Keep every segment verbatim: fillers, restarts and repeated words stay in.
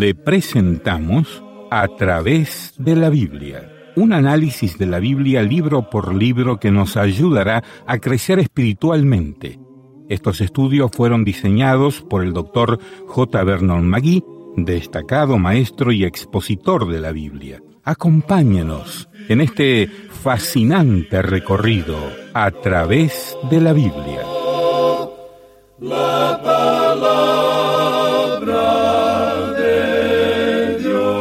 le presentamos A Través de la Biblia, un análisis de la Biblia libro por libro que nos ayudará a crecer espiritualmente. Estos estudios fueron diseñados por el doctor J. Vernon McGee, destacado maestro y expositor de la Biblia. Acompáñenos en este fascinante recorrido a través de la Biblia. La palabra de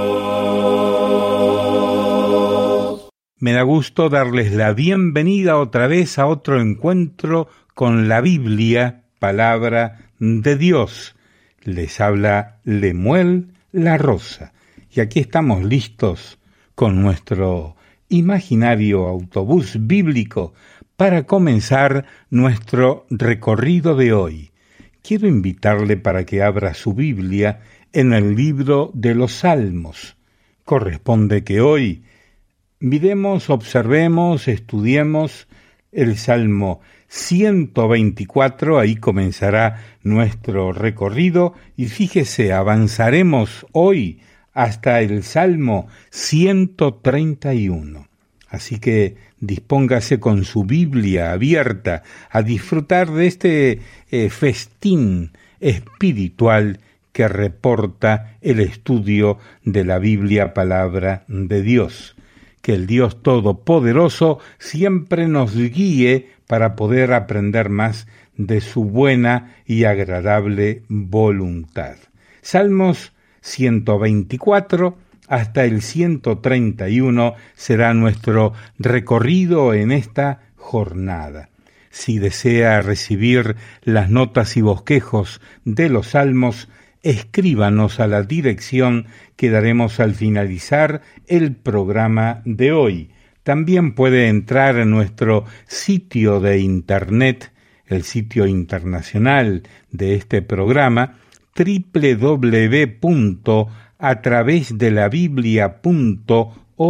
Dios. Me da gusto darles la bienvenida otra vez a otro encuentro con la Biblia, palabra de Dios. Les habla Lemuel La Rosa, y aquí estamos listos con nuestro imaginario autobús bíblico para comenzar nuestro recorrido de hoy. Quiero invitarle para que abra su Biblia en el libro de los Salmos. Corresponde que hoy miremos, observemos, estudiemos el Salmo ciento veinticuatro, ahí comenzará nuestro recorrido, y fíjese, avanzaremos hoy hasta el Salmo ciento treinta y uno. Así que dispóngase con su Biblia abierta a disfrutar de este eh, festín espiritual que reporta el estudio de la Biblia, palabra de Dios. Que el Dios Todopoderoso siempre nos guíe para poder aprender más de su buena y agradable voluntad. Salmos ciento veinticuatro hasta el ciento treinta y uno será nuestro recorrido en esta jornada. Si desea recibir las notas y bosquejos de los salmos, escríbanos a la dirección que daremos al finalizar el programa de hoy. También puede entrar en nuestro sitio de internet, el sitio internacional de este programa, doble u doble u doble u punto a través de la biblia punto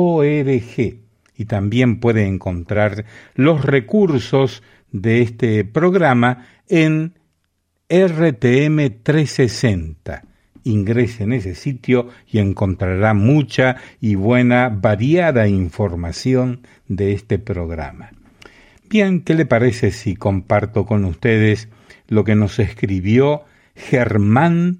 org, y también puede encontrar los recursos de este programa en R T M trescientos sesenta. Ingrese en ese sitio y encontrará mucha y buena, variada información de este programa. Bien, ¿qué le parece si comparto con ustedes lo que nos escribió Germán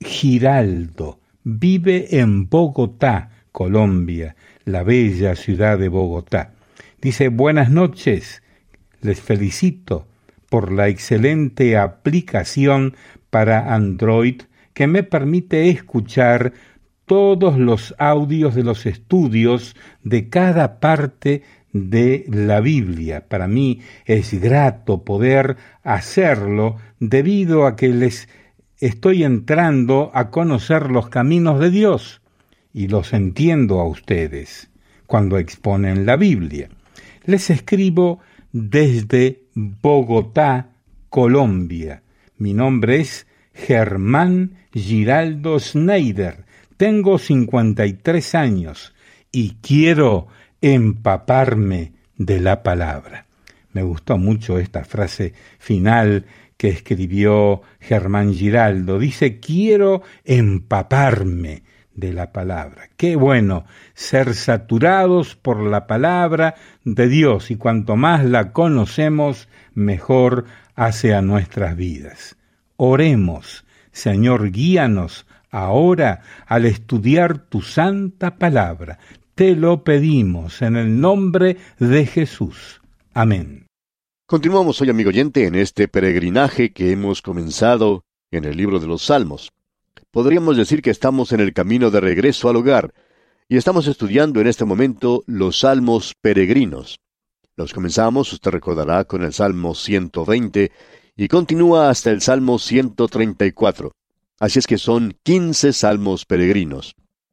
Giraldo? Vive en Bogotá, Colombia, la bella ciudad de Bogotá. Dice: buenas noches, les felicito por la excelente aplicación para Android que me permite escuchar todos los audios de los estudios de cada parte de la Biblia. Para mí es grato poder hacerlo debido a que les estoy entrando a conocer los caminos de Dios y los entiendo a ustedes cuando exponen la Biblia. Les escribo desde Bogotá, Colombia. Mi nombre es Germán Giraldo Schneider. Tengo cincuenta y tres años y quiero empaparme de la palabra. Me gustó mucho esta frase final que escribió Germán Giraldo. Dice: quiero empaparme de la palabra. Qué bueno ser saturados por la palabra de Dios, y cuanto más la conocemos, mejor hace a nuestras vidas. Oremos. Señor, guíanos ahora al estudiar tu santa palabra. Te lo pedimos en el nombre de Jesús. Amén. Continuamos hoy, amigo oyente, en este peregrinaje que hemos comenzado en el libro de los Salmos. Podríamos decir que estamos en el camino de regreso al hogar, y estamos estudiando en este momento los Salmos peregrinos. Los comenzamos, usted recordará, con el Salmo ciento veinte, y continúa hasta el Salmo ciento treinta y cuatro. Así es que son quince salmos peregrinos.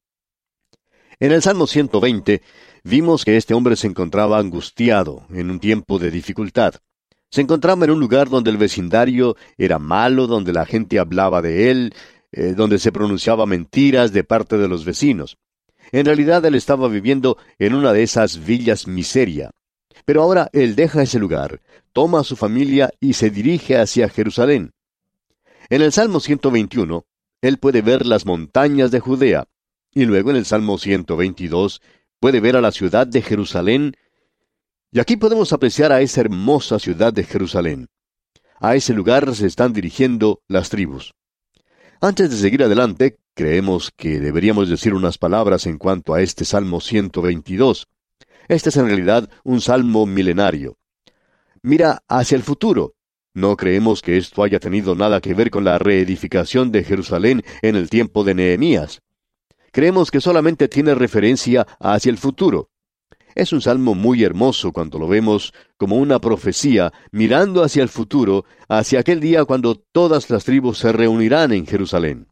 En el Salmo ciento veinte vimos que este hombre se encontraba angustiado en un tiempo de dificultad. Se encontraba en un lugar donde el vecindario era malo, donde la gente hablaba de él, eh, donde se pronunciaba mentiras de parte de los vecinos. En realidad él estaba viviendo en una de esas villas miseria. Pero ahora él deja ese lugar, toma a su familia y se dirige hacia Jerusalén. En el Salmo ciento veintiuno, Él puede ver las montañas de Judea. Y luego en el Salmo ciento veintidós puede ver a la ciudad de Jerusalén. Y aquí podemos apreciar a esa hermosa ciudad de Jerusalén. A ese lugar se están dirigiendo las tribus. Antes de seguir adelante, creemos que deberíamos decir unas palabras en cuanto a este Salmo ciento veintidós. Este es en realidad un salmo milenario. Mira hacia el futuro. No creemos que esto haya tenido nada que ver con la reedificación de Jerusalén en el tiempo de Nehemías. Creemos que solamente tiene referencia hacia el futuro. Es un salmo muy hermoso cuando lo vemos como una profecía mirando hacia el futuro, hacia aquel día cuando todas las tribus se reunirán en Jerusalén.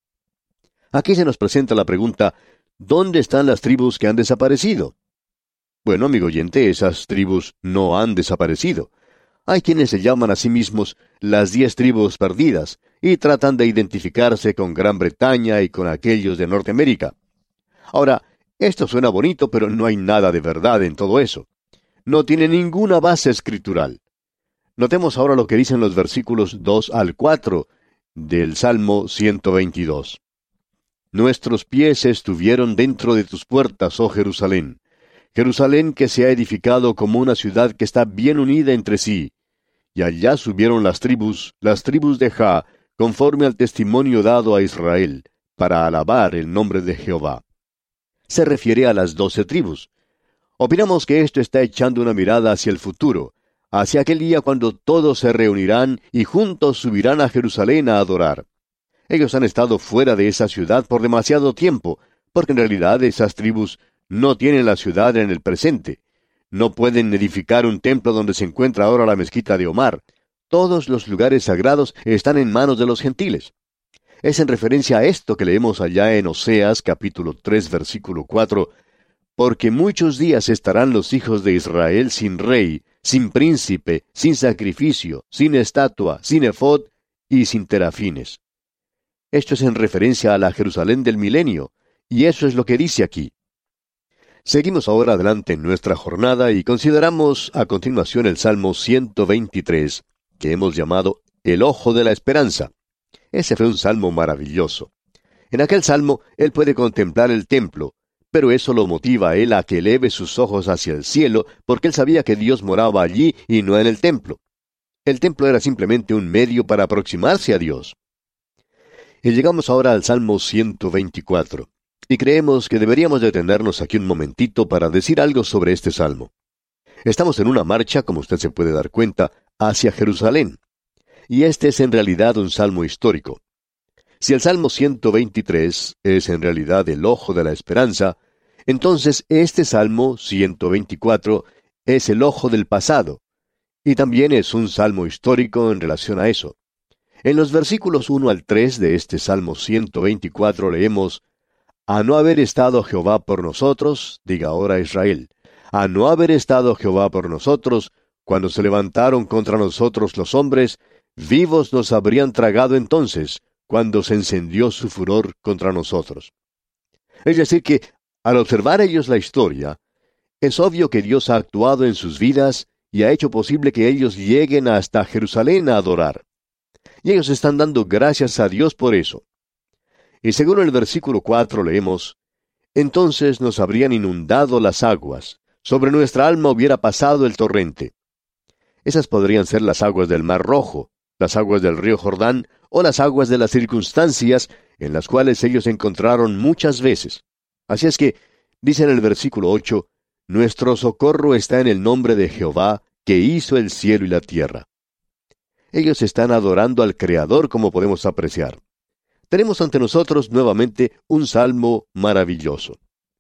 Aquí se nos presenta la pregunta, ¿dónde están las tribus que han desaparecido? Bueno, amigo oyente, esas tribus no han desaparecido. Hay quienes se llaman a sí mismos las diez tribus perdidas y tratan de identificarse con Gran Bretaña y con aquellos de Norteamérica. Ahora, esto suena bonito, pero no hay nada de verdad en todo eso. No tiene ninguna base escritural. Notemos ahora lo que dicen los versículos dos al cuatro del Salmo ciento veintidós. Nuestros pies estuvieron dentro de tus puertas, oh Jerusalén. Jerusalén que se ha edificado como una ciudad que está bien unida entre sí. Y allá subieron las tribus, las tribus de Jah, conforme al testimonio dado a Israel, para alabar el nombre de Jehová. Se refiere a las doce tribus. Opinamos que esto está echando una mirada hacia el futuro, hacia aquel día cuando todos se reunirán y juntos subirán a Jerusalén a adorar. Ellos han estado fuera de esa ciudad por demasiado tiempo, porque en realidad esas tribus no tienen la ciudad en el presente. No pueden edificar un templo donde se encuentra ahora la mezquita de Omar. Todos los lugares sagrados están en manos de los gentiles. Es en referencia a esto que leemos allá en Oseas capítulo tres versículo cuatro, porque muchos días estarán los hijos de Israel sin rey, sin príncipe, sin sacrificio, sin estatua, sin efod y sin terafines. Esto es en referencia a la Jerusalén del milenio, y eso es lo que dice aquí. Seguimos ahora adelante en nuestra jornada y consideramos a continuación el Salmo ciento veintitrés, que hemos llamado El Ojo de la Esperanza. Ese fue un salmo maravilloso. En aquel salmo, él puede contemplar el templo, pero eso lo motiva a él a que eleve sus ojos hacia el cielo, porque él sabía que Dios moraba allí y no en el templo. El templo era simplemente un medio para aproximarse a Dios. Y llegamos ahora al Salmo ciento veinticuatro. Y creemos que deberíamos detenernos aquí un momentito para decir algo sobre este salmo. Estamos en una marcha, como usted se puede dar cuenta, hacia Jerusalén. Y este es en realidad un salmo histórico. Si el Salmo ciento veintitrés es en realidad el ojo de la esperanza, entonces este Salmo ciento veinticuatro es el ojo del pasado. Y también es un salmo histórico en relación a eso. En los versículos uno al tres de este Salmo ciento veinticuatro leemos, A no haber estado Jehová por nosotros, diga ahora Israel, a no haber estado Jehová por nosotros, cuando se levantaron contra nosotros los hombres, vivos nos habrían tragado entonces, cuando se encendió su furor contra nosotros. Es decir que, al observar ellos la historia, es obvio que Dios ha actuado en sus vidas y ha hecho posible que ellos lleguen hasta Jerusalén a adorar. Y ellos están dando gracias a Dios por eso. Y según el versículo cuatro leemos, Entonces nos habrían inundado las aguas, sobre nuestra alma hubiera pasado el torrente. Esas podrían ser las aguas del Mar Rojo, las aguas del río Jordán, o las aguas de las circunstancias en las cuales ellos se encontraron muchas veces. Así es que, dice en el versículo ocho, Nuestro socorro está en el nombre de Jehová, que hizo el cielo y la tierra. Ellos están adorando al Creador, como podemos apreciar. Tenemos ante nosotros nuevamente un salmo maravilloso.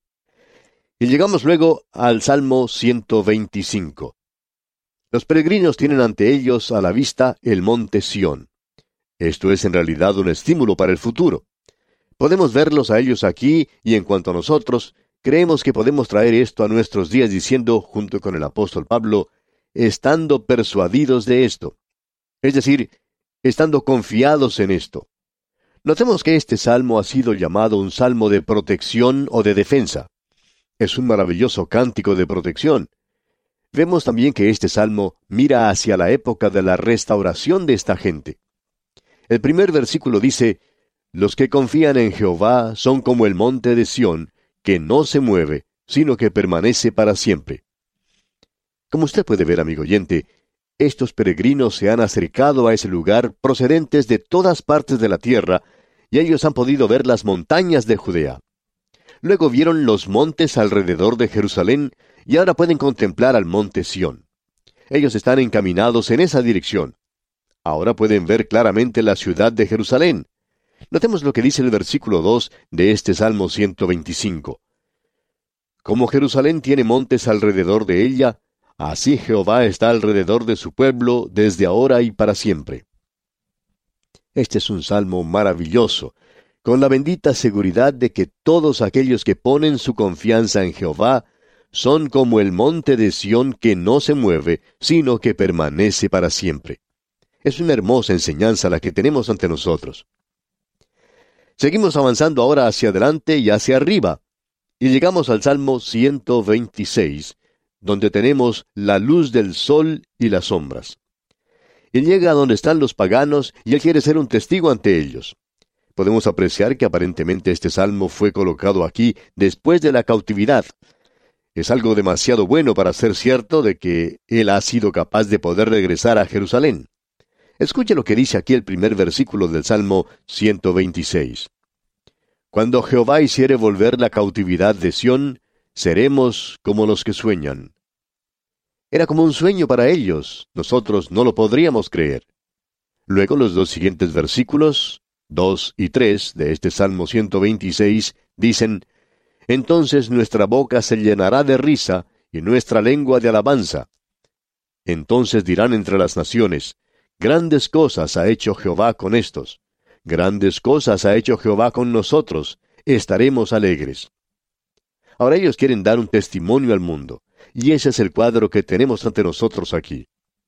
Y llegamos luego al Salmo ciento veinticinco. Los peregrinos tienen ante ellos a la vista el monte Sión. Esto es en realidad un estímulo para el futuro. Podemos verlos a ellos aquí, y en cuanto a nosotros, creemos que podemos traer esto a nuestros días diciendo, junto con el apóstol Pablo, estando persuadidos de esto. Es decir, estando confiados en esto. Notemos que este salmo ha sido llamado un salmo de protección o de defensa. Es un maravilloso cántico de protección. Vemos también que este salmo mira hacia la época de la restauración de esta gente. El primer versículo dice, Los que confían en Jehová son como el monte de Sión, que no se mueve, sino que permanece para siempre. Como usted puede ver, amigo oyente, estos peregrinos se han acercado a ese lugar procedentes de todas partes de la tierra, y ellos han podido ver las montañas de Judea. Luego vieron los montes alrededor de Jerusalén, y ahora pueden contemplar al monte Sión. Ellos están encaminados en esa dirección. Ahora pueden ver claramente la ciudad de Jerusalén. Notemos lo que dice el versículo dos de este Salmo ciento veinticinco. Como Jerusalén tiene montes alrededor de ella, así Jehová está alrededor de su pueblo desde ahora y para siempre. Este es un salmo maravilloso, con la bendita seguridad de que todos aquellos que ponen su confianza en Jehová son como el monte de Sión que no se mueve, sino que permanece para siempre. Es una hermosa enseñanza la que tenemos ante nosotros. Seguimos avanzando ahora hacia adelante y hacia arriba, y llegamos al Salmo ciento veintiséis, donde tenemos la luz del sol y las sombras. Él llega a donde están los paganos y él quiere ser un testigo ante ellos. Podemos apreciar que aparentemente este salmo fue colocado aquí después de la cautividad. Es algo demasiado bueno para ser cierto de que él ha sido capaz de poder regresar a Jerusalén. Escuche lo que dice aquí el primer versículo del Salmo ciento veintiséis. Cuando Jehová hiciere volver la cautividad de Sión, seremos como los que sueñan. Era como un sueño para ellos, nosotros no lo podríamos creer. Luego los dos siguientes versículos, dos y tres de este Salmo ciento veintiséis, dicen, Entonces nuestra boca se llenará de risa, y nuestra lengua de alabanza. Entonces dirán entre las naciones, Grandes cosas ha hecho Jehová con estos. Grandes cosas ha hecho Jehová con nosotros. Estaremos alegres. Ahora ellos quieren dar un testimonio al mundo, y ese es el cuadro que tenemos ante nosotros aquí.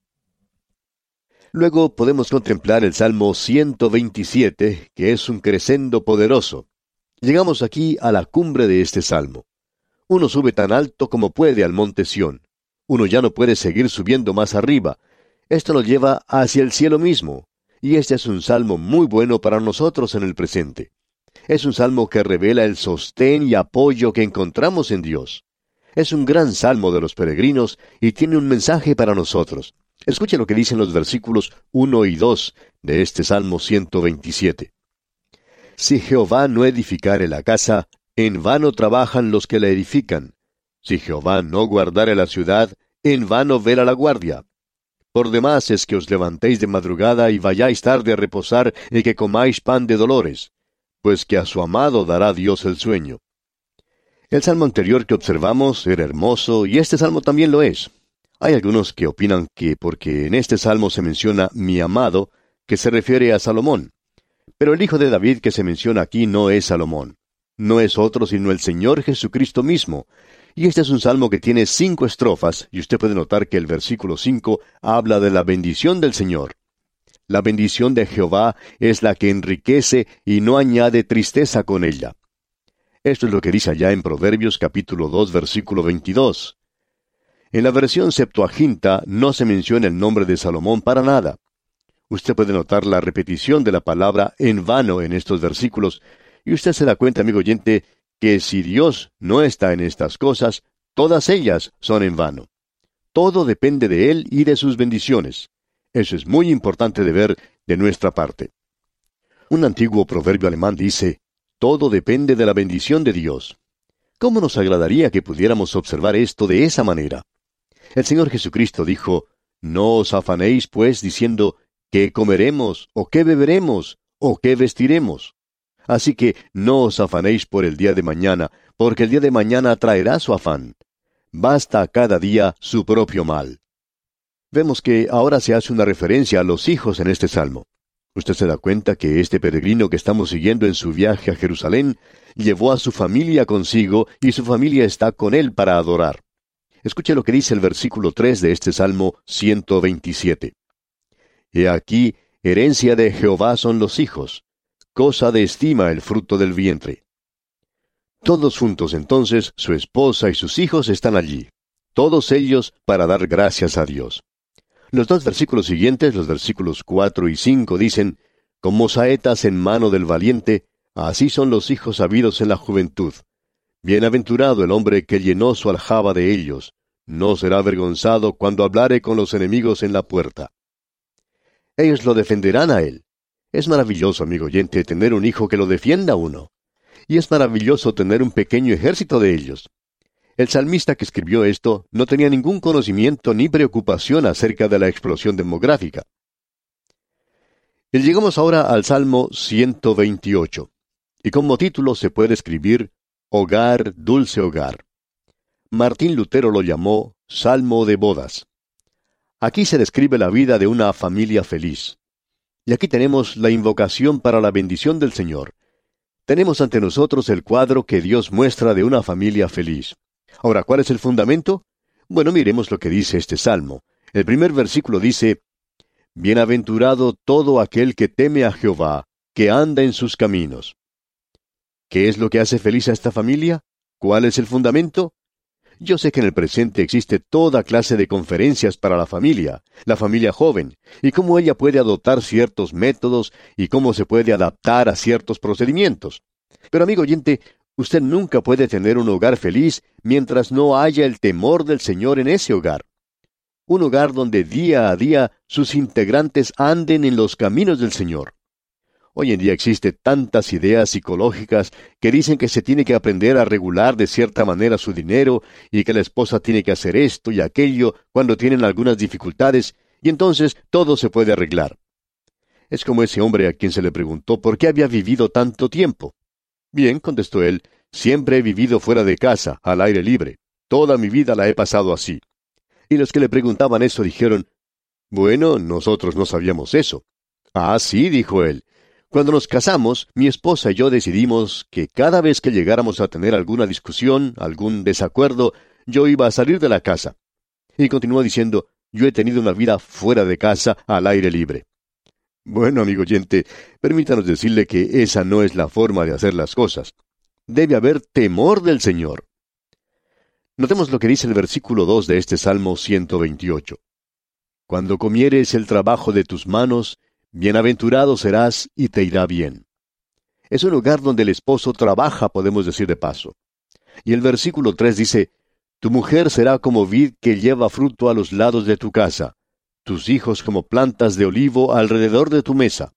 Luego podemos contemplar el Salmo ciento veintisiete, que es un crescendo poderoso. Llegamos aquí a la cumbre de este salmo. Uno sube tan alto como puede al monte Sión. Uno ya no puede seguir subiendo más arriba. Esto lo lleva hacia el cielo mismo, y este es un salmo muy bueno para nosotros en el presente. Es un salmo que revela el sostén y apoyo que encontramos en Dios. Es un gran salmo de los peregrinos y tiene un mensaje para nosotros. Escuche lo que dicen los versículos uno y dos de este Salmo ciento veintisiete. Si Jehová no edificare la casa, en vano trabajan los que la edifican. Si Jehová no guardare la ciudad, en vano vela la guardia. Por demás es que os levantéis de madrugada y vayáis tarde a reposar y que comáis pan de dolores, pues que a su amado dará Dios el sueño. El salmo anterior que observamos era hermoso y este salmo también lo es. Hay algunos que opinan que porque en este salmo se menciona mi amado, que se refiere a Salomón. Pero el hijo de David que se menciona aquí no es Salomón. No es otro sino el Señor Jesucristo mismo. Y este es un salmo que tiene cinco estrofas, y usted puede notar que el versículo cinco habla de la bendición del Señor. La bendición de Jehová es la que enriquece y no añade tristeza con ella. Esto es lo que dice allá en Proverbios capítulo dos, versículo veintidós. En la versión Septuaginta no se menciona el nombre de Salomón para nada. Usted puede notar la repetición de la palabra en vano en estos versículos, y usted se da cuenta, amigo oyente, que si Dios no está en estas cosas, todas ellas son en vano. Todo depende de Él y de sus bendiciones. Eso es muy importante de ver de nuestra parte. Un antiguo proverbio alemán dice, todo depende de la bendición de Dios. ¿Cómo nos agradaría que pudiéramos observar esto de esa manera? El Señor Jesucristo dijo, no os afanéis pues diciendo, ¿qué comeremos? ¿O qué beberemos? ¿O qué vestiremos? Así que no os afanéis por el día de mañana, porque el día de mañana traerá su afán. Basta a cada día su propio mal. Vemos que ahora se hace una referencia a los hijos en este salmo. Usted se da cuenta que este peregrino que estamos siguiendo en su viaje a Jerusalén llevó a su familia consigo y su familia está con él para adorar. Escuche lo que dice el versículo tres de este Salmo ciento veintisiete. He aquí, herencia de Jehová son los hijos, cosa de estima el fruto del vientre. Todos juntos entonces, su esposa y sus hijos están allí, todos ellos para dar gracias a Dios. Los dos versículos siguientes, los versículos cuatro y cinco, dicen, Como saetas en mano del valiente, así son los hijos habidos en la juventud. Bienaventurado el hombre que llenó su aljaba de ellos. No será avergonzado cuando hablare con los enemigos en la puerta. Ellos lo defenderán a él. Es maravilloso, amigo oyente, tener un hijo que lo defienda a uno. Y es maravilloso tener un pequeño ejército de ellos. El salmista que escribió esto no tenía ningún conocimiento ni preocupación acerca de la explosión demográfica. Y llegamos ahora al Salmo ciento veintiocho. Y como título se puede escribir Hogar, dulce hogar. Martín Lutero lo llamó Salmo de bodas. Aquí se describe la vida de una familia feliz. Y aquí tenemos la invocación para la bendición del Señor. Tenemos ante nosotros el cuadro que Dios muestra de una familia feliz. Ahora, ¿cuál es el fundamento? Bueno, miremos lo que dice este salmo. El primer versículo dice: Bienaventurado todo aquel que teme a Jehová, que anda en sus caminos. ¿Qué es lo que hace feliz a esta familia? ¿Cuál es el fundamento? Yo sé que en el presente existe toda clase de conferencias para la familia, la familia joven, y cómo ella puede adoptar ciertos métodos y cómo se puede adaptar a ciertos procedimientos. Pero amigo oyente, usted nunca puede tener un hogar feliz mientras no haya el temor del Señor en ese hogar. Un hogar donde día a día sus integrantes anden en los caminos del Señor. Hoy en día existen tantas ideas psicológicas que dicen que se tiene que aprender a regular de cierta manera su dinero y que la esposa tiene que hacer esto y aquello cuando tienen algunas dificultades y entonces todo se puede arreglar. Es como ese hombre a quien se le preguntó por qué había vivido tanto tiempo. Bien, contestó él, siempre he vivido fuera de casa, al aire libre. Toda mi vida la he pasado así. Y los que le preguntaban eso dijeron: bueno, nosotros no sabíamos eso. Ah, sí, dijo él. Cuando nos casamos, mi esposa y yo decidimos que cada vez que llegáramos a tener alguna discusión, algún desacuerdo, yo iba a salir de la casa. Y continuó diciendo: yo he tenido una vida fuera de casa, al aire libre. Bueno, amigo oyente, permítanos decirle que esa no es la forma de hacer las cosas. Debe haber temor del Señor. Notemos lo que dice el versículo dos de este Salmo ciento veintiocho. Cuando comieres el trabajo de tus manos, bienaventurado serás y te irá bien. Es un lugar donde el esposo trabaja, podemos decir de paso. Y el versículo tres dice: tu mujer será como vid que lleva fruto a los lados de tu casa, tus hijos como plantas de olivo alrededor de tu mesa.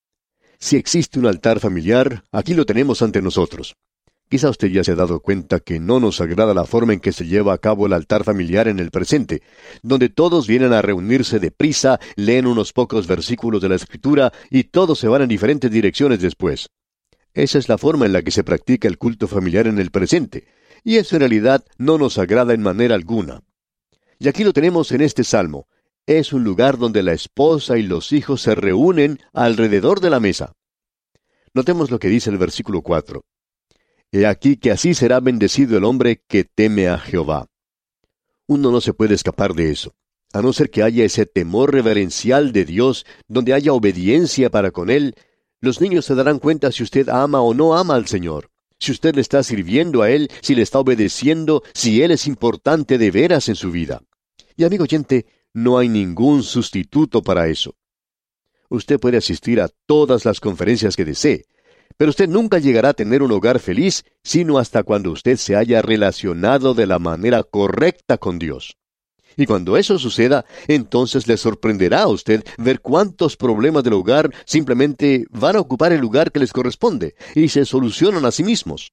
Si existe un altar familiar, aquí lo tenemos ante nosotros. Quizá usted ya se ha dado cuenta que no nos agrada la forma en que se lleva a cabo el altar familiar en el presente, donde todos vienen a reunirse deprisa, leen unos pocos versículos de la Escritura y todos se van en diferentes direcciones después. Esa es la forma en la que se practica el culto familiar en el presente, y eso en realidad no nos agrada en manera alguna. Y aquí lo tenemos en este salmo. Es un lugar donde la esposa y los hijos se reúnen alrededor de la mesa. Notemos lo que dice el versículo cuatro. He aquí que así será bendecido el hombre que teme a Jehová. Uno no se puede escapar de eso, a no ser que haya ese temor reverencial de Dios, donde haya obediencia para con Él. Los niños se darán cuenta si usted ama o no ama al Señor, si usted le está sirviendo a Él, si le está obedeciendo, si Él es importante de veras en su vida. Y amigo oyente, no hay ningún sustituto para eso. Usted puede asistir a todas las conferencias que desee, pero usted nunca llegará a tener un hogar feliz, sino hasta cuando usted se haya relacionado de la manera correcta con Dios. Y cuando eso suceda, entonces le sorprenderá a usted ver cuántos problemas del hogar simplemente van a ocupar el lugar que les corresponde, y se solucionan a sí mismos.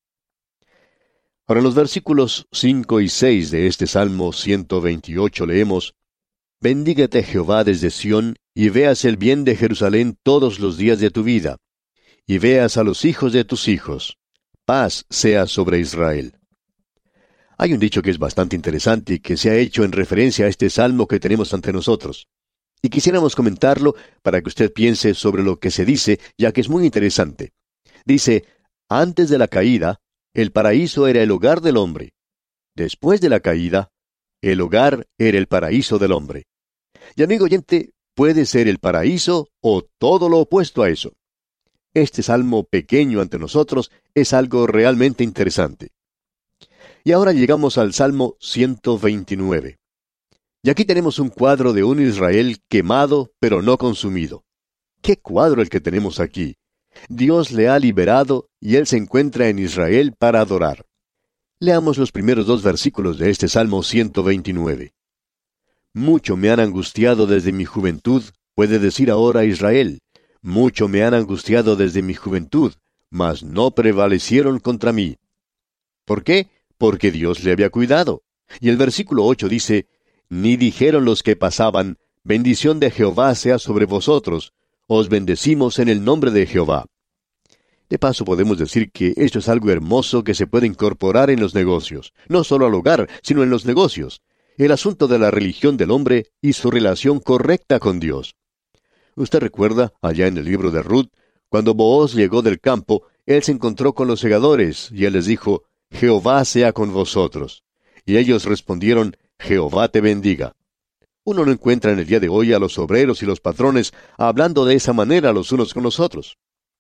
Ahora en los versículos cinco y seis de este Salmo ciento veintiocho leemos: Bendígate Jehová desde Sión, y veas el bien de Jerusalén todos los días de tu vida. Y veas a los hijos de tus hijos. Paz sea sobre Israel. Hay un dicho que es bastante interesante y que se ha hecho en referencia a este salmo que tenemos ante nosotros. Y quisiéramos comentarlo para que usted piense sobre lo que se dice, ya que es muy interesante. Dice: antes de la caída, el paraíso era el hogar del hombre. Después de la caída, el hogar era el paraíso del hombre. Y amigo oyente, puede ser el paraíso o todo lo opuesto a eso. Este salmo pequeño ante nosotros es algo realmente interesante. Y ahora llegamos al Salmo ciento veintinueve. Y aquí tenemos un cuadro de un Israel quemado, pero no consumido. ¡Qué cuadro el que tenemos aquí! Dios le ha liberado y él se encuentra en Israel para adorar. Leamos los primeros dos versículos de este Salmo ciento veintinueve. Mucho me han angustiado desde mi juventud, puede decir ahora Israel. Mucho me han angustiado desde mi juventud, mas no prevalecieron contra mí. ¿Por qué? Porque Dios le había cuidado. Y el versículo ocho dice, ni dijeron los que pasaban, bendición de Jehová sea sobre vosotros, os bendecimos en el nombre de Jehová. De paso podemos decir que esto es algo hermoso que se puede incorporar en los negocios, no solo al hogar, sino en los negocios, el asunto de la religión del hombre y su relación correcta con Dios. Usted recuerda, allá en el libro de Ruth, cuando Booz llegó del campo, él se encontró con los segadores, y él les dijo, Jehová sea con vosotros. Y ellos respondieron, Jehová te bendiga. Uno no encuentra en el día de hoy a los obreros y los patrones hablando de esa manera los unos con los otros.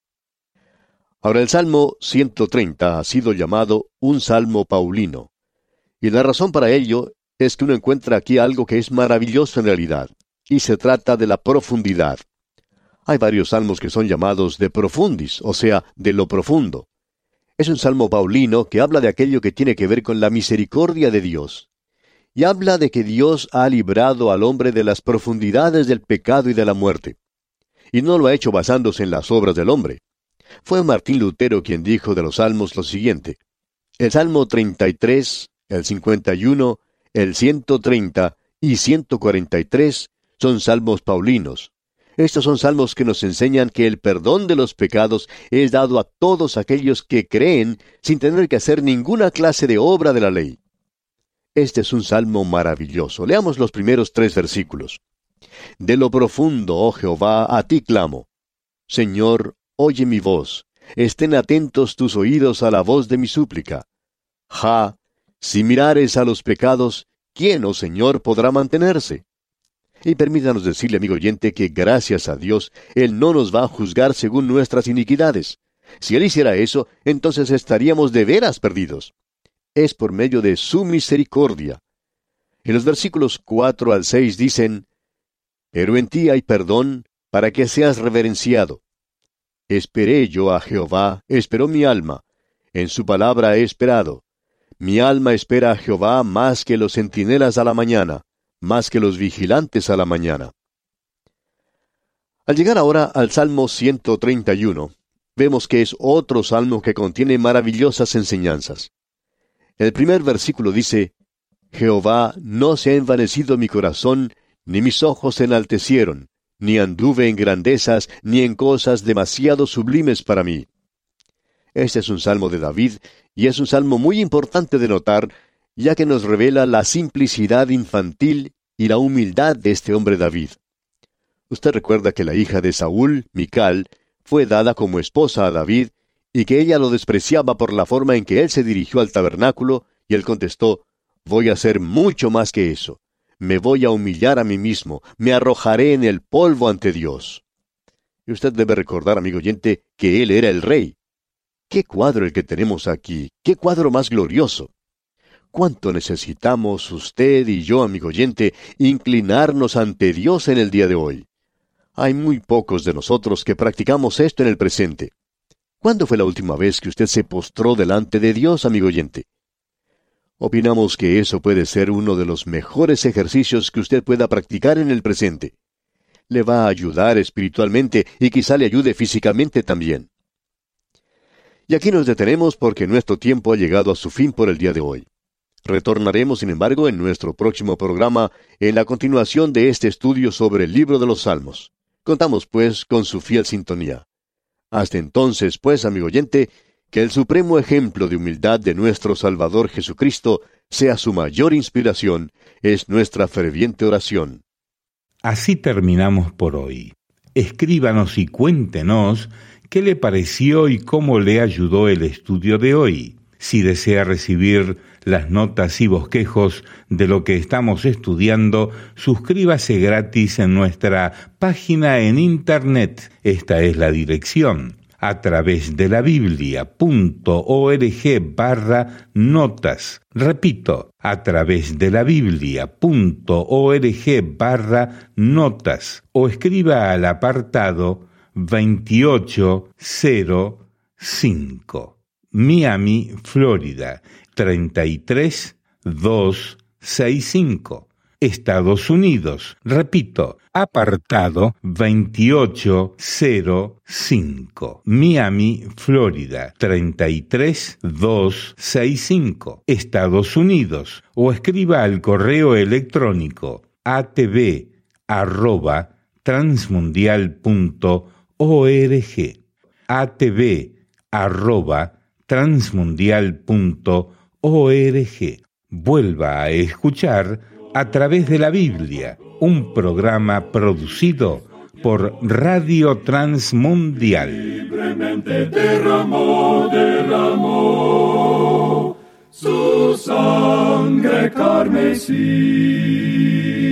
Ahora el Salmo ciento treinta ha sido llamado un Salmo Paulino. Y la razón para ello es que uno encuentra aquí algo que es maravilloso en realidad, y se trata de la profundidad. Hay varios salmos que son llamados de profundis, o sea, de lo profundo. Es un salmo paulino que habla de aquello que tiene que ver con la misericordia de Dios. Y habla de que Dios ha librado al hombre de las profundidades del pecado y de la muerte. Y no lo ha hecho basándose en las obras del hombre. Fue Martín Lutero quien dijo de los salmos lo siguiente. El Salmo treinta y tres, el cincuenta y uno, el ciento treinta y ciento cuarenta y tres son salmos paulinos. Estos son salmos que nos enseñan que el perdón de los pecados es dado a todos aquellos que creen sin tener que hacer ninguna clase de obra de la ley. Este es un salmo maravilloso. Leamos los primeros tres versículos. De lo profundo, oh Jehová, a ti clamo. Señor, oye mi voz. Estén atentos tus oídos a la voz de mi súplica. Ja, si mirares a los pecados, ¿quién, oh Señor, podrá mantenerse? Y permítanos decirle, amigo oyente, que gracias a Dios, Él no nos va a juzgar según nuestras iniquidades. Si Él hiciera eso, entonces estaríamos de veras perdidos. Es por medio de su misericordia. En los versículos cuatro al seis dicen, Pero en ti hay perdón, para que seas reverenciado. Esperé yo a Jehová, esperó mi alma. En su palabra he esperado. Mi alma espera a Jehová más que los centinelas a la mañana, más que los vigilantes a la mañana. Al llegar ahora al Salmo ciento treinta y uno, vemos que es otro salmo que contiene maravillosas enseñanzas. El primer versículo dice, Jehová, no se ha envanecido mi corazón, ni mis ojos se enaltecieron, ni anduve en grandezas, ni en cosas demasiado sublimes para mí. Este es un salmo de David, y es un salmo muy importante de notar, ya que nos revela la simplicidad infantil y la humildad de este hombre David. Usted recuerda que la hija de Saúl, Mical, fue dada como esposa a David, y que ella lo despreciaba por la forma en que él se dirigió al tabernáculo, y él contestó, voy a hacer mucho más que eso. Me voy a humillar a mí mismo, me arrojaré en el polvo ante Dios. Y usted debe recordar, amigo oyente, que él era el rey. ¡Qué cuadro el que tenemos aquí! ¡Qué cuadro más glorioso! ¿Cuánto necesitamos usted y yo, amigo oyente, inclinarnos ante Dios en el día de hoy? Hay muy pocos de nosotros que practicamos esto en el presente. ¿Cuándo fue la última vez que usted se postró delante de Dios, amigo oyente? Opinamos que eso puede ser uno de los mejores ejercicios que usted pueda practicar en el presente. Le va a ayudar espiritualmente y quizá le ayude físicamente también. Y aquí nos detenemos porque nuestro tiempo ha llegado a su fin por el día de hoy. Retornaremos, sin embargo, en nuestro próximo programa en la continuación de este estudio sobre el libro de los Salmos. Contamos, pues, con su fiel sintonía. Hasta entonces, pues, amigo oyente, que el supremo ejemplo de humildad de nuestro Salvador Jesucristo sea su mayor inspiración, es nuestra ferviente oración. Así terminamos por hoy. Escríbanos y cuéntenos qué le pareció y cómo le ayudó el estudio de hoy. Si desea recibir las notas y bosquejos de lo que estamos estudiando, suscríbase gratis en nuestra página en internet. Esta es la dirección: a través de la biblia punto org barra notas. Repito, a través de la biblia punto org barra notas. O escriba al apartado veintiocho cero cinco. Miami, Florida, treinta y tres doscientos sesenta y cinco. Estados Unidos, repito, apartado veintiocho cero cinco. Miami, Florida, treinta y tres doscientos sesenta y cinco. Estados Unidos, o escriba al correo electrónico atv arroba transmundial punto org. atv arroba transmundial punto org. Vuelva a escuchar A Través de la Biblia, un programa producido por Radio Transmundial. Libremente derramó, derramó su sangre carmesí.